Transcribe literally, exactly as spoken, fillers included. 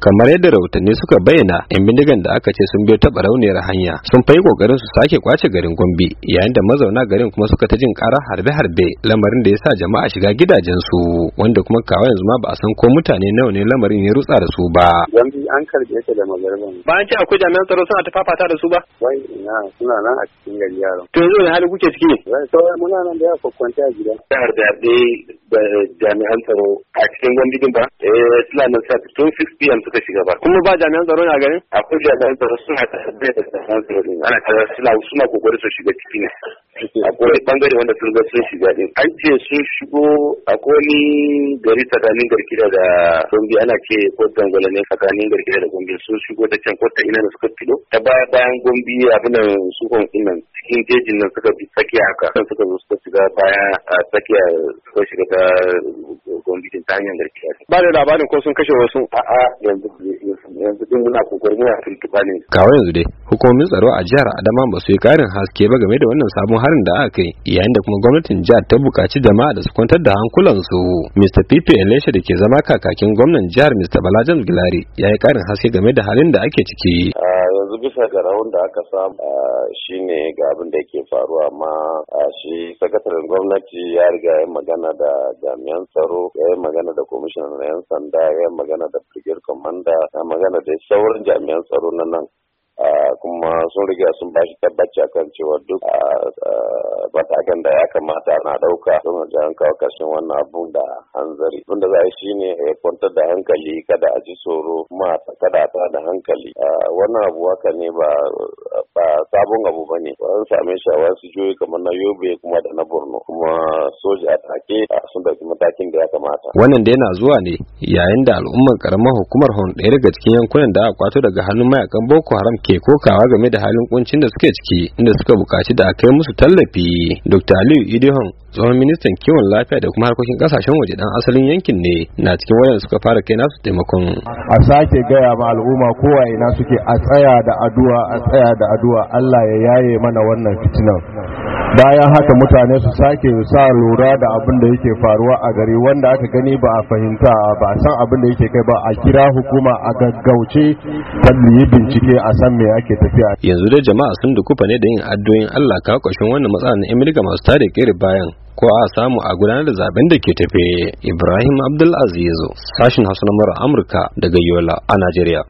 kamar yadda rahotanni suka bayyana yan bindigan da aka ce sun biyo ta barauniyar hanya sun fayi kokarin su sake kwace garin Gombe yayin da mazauna garin kuma suka ta jin ƙara harbe-harbe lamarin da ya sa jama'a shiga gidajensu wanda kuma kawo yanzu ma ba a san ko mutane nawa ne lamarin ya rutsa da su ba. Gombe an karbe ta da magarban. Ba an ce akwai jami'an tsaro suna ta fafata da su ba? Wai ina suna nan a cikin gari yaron. To yanzu da hali kuke ciki? Wai kawai muna nan da ya kwakwanta a gida. Jihar da da jami'an tsaro a cikin Gombe din ba? Eh suna nan sa tun six p m suka shiga ba. Kuma ba jami'an tsaro a garin? Akwai jami'an tsaro suna ta da jami'an tsaro din. Ana ta suna suna kokari su shiga ciki ne. Akwai bangare wanda sun ga sun shiga din. An ce sun shigo akwai wani gari tsakanin garkida da Gombe ana ce ko dangwala ne tsakanin garkida da Gombe sun shigo ta can ko ta ina da suka fito. Ta baya bayan Gombe abin nan su kon nan cikin jejin nan suka bi tsakiya haka. Kan suka zo suka shiga baya a tsakiya suka shiga ta Gombe ta hanyar garkida. Ba da labarin ko sun kashe wasu? A'a yanzu yanzu din muna kokarin muna tuntuɓa ne. Kawo yanzu dai hukumomin tsaro a jihar Adama ba su yi karin haske ba game da wannan sabon harin da aka kai yayin da kuma gwamnatin jihar ta buƙaci jama'a da su kwantar da hankulansu. Mister Pipe Elisha da ke zama kakakin gwamnan jihar Mister Balajan Gilari ya yi karin haske game da halin da ake ciki. Yanzu bisa ga rahon da aka samu shine ga abin da yake faruwa amma shi sakataren gwamnati ya riga ya magana da jami'an tsaro ya yi magana da kwamishinan yan sanda ya yi magana da brigade commander ya magana da sauran jami'an tsaro na nan kuma sun riga sun ba shi tabbaci akan cewa duk matakan da ya kamata na dauka don a an kawo karshen wannan abun da hanzari wanda za a yi shine ya kwantar da hankali kada a ji tsoro kuma kada a da hankali wannan abu haka ne ba ba sabon abu ba ne ba an same shi a wasu jihohi kamar na Yobe kuma da na Borno kuma soja a take sun dauki matakin da ya kamata. Wannan da yana zuwa ne yayin da al'ummar karamar hukumar Hon ɗaya daga cikin yankunan da aka kwato daga hannun mayakan Boko Haram ke kokawa game da halin kuncin da suke ciki inda suka buƙaci da a kai musu tallafi. Doctor Aliyu Idihon tsohon ministan kiwon lafiya da kuma harkokin kasashen waje dan asalin yankin ne na cikin wayan suka fara kai nasu taimakon. A sake gaya ma al'umma kowa ina suke a tsaya da addu'a a tsaya da addu'a Allah ya yaye mana wannan fitinan. Bayan haka mutane su sake sa lura da abin da yake faruwa a gari wanda aka gani ba a fahimta ba a san abin da yake kai ba a kira hukuma a gaggauce ta yi bincike a san me ake tafiya. Yanzu da jama'a sun dukufa ne da yin addu'o'in Allah ka kwashin wannan matsala na Amerika masu tare kere bayan ko a samu a gudanar da zaben da ke tafe. Ibrahim Abdul Aziz, sashin Hausa na Amurka daga Yola a Najeriya.